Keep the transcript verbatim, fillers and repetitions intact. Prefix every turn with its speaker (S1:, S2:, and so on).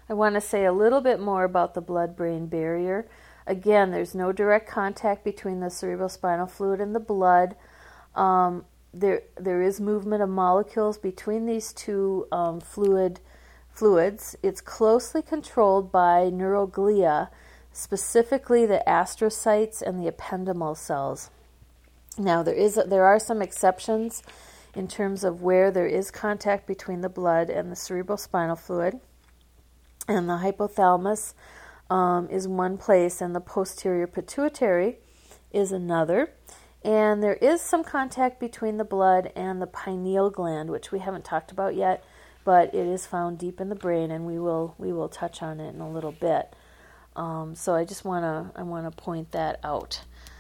S1: I want to say a little bit more about the blood-brain barrier. Again, there's no direct contact between the cerebrospinal fluid and the blood. Um, there, there is movement of molecules between these two um, fluid fluids. It's closely controlled by neuroglia, specifically the astrocytes and the ependymal cells. Now, there is there are some exceptions in terms of where there is contact between the blood and the cerebrospinal fluid. And the hypothalamus um, is one place, and the posterior pituitary is another. And there is some contact between the blood and the pineal gland, which we haven't talked about yet, but it is found deep in the brain, and we will we will touch on it in a little bit. Um, so I just want to I want to point that out.